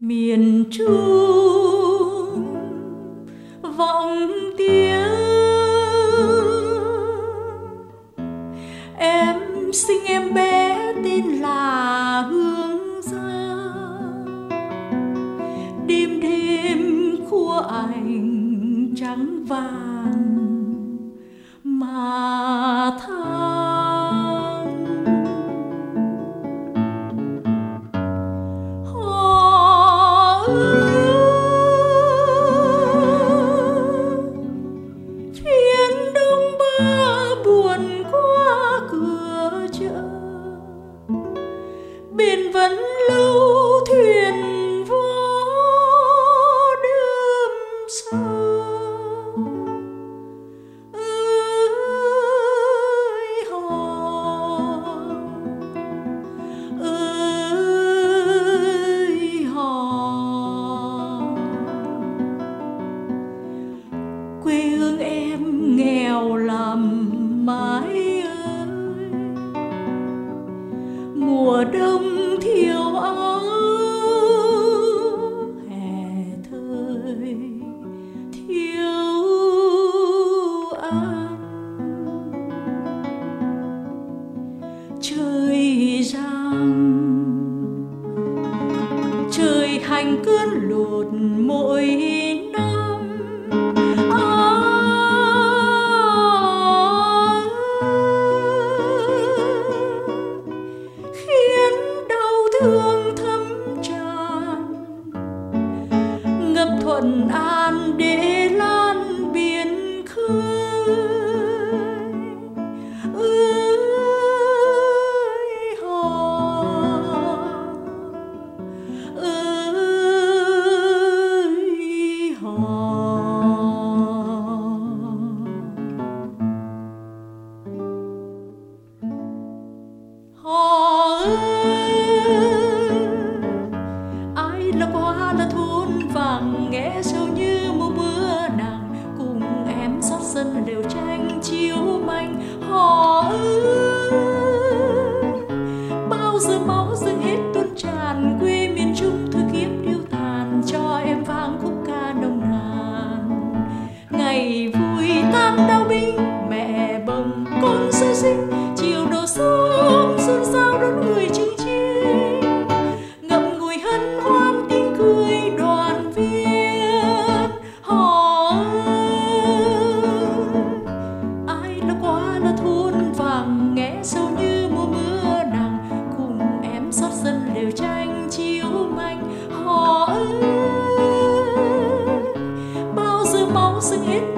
miền Trung vọng tiếng em sinh em bé tên là Hương Giang. Đêm đêm khua ảnh trắng vàng mà than. Họ ơi, phiên đông ba buồn qua cửa chợ, biển vẫn lưu thuyền vô đêm sâu. Ơi hò, ơi hò, quê hương em nghèo lắm mãi ơi, mùa đông thiếu áo, hè thời thiếu ăn. Trời giăng, trời hành cơn lụt mỗi năm. Khiến đau thương thấm tràn, ngập Thuận An để lan biển khơi. Ơi hò, ơi hò. Họ ơi, ai là qua là thôn vàng nghe sâu như mùa mưa nàng, cùng em xót sân đều tranh chiếu manh. Họ ơi, bao giờ máu dâng hết tuôn tràn, quê miền Trung thư kiếp điêu tàn, cho em vang khúc ca nồng nàn. Ngày vui tan đau binh, mẹ bồng con sơ sinh, chiều đổ xuống xuân sao đón người chinh chiến, ngậm ngùi hân hoan tiếng cười đoàn viên. Họ ơi, ai là qua là thôn vàng nghe sâu như mùa mưa nàng, cùng em xót dân đều tranh chiếu manh. Họ ơi, bao giờ máu dâng hết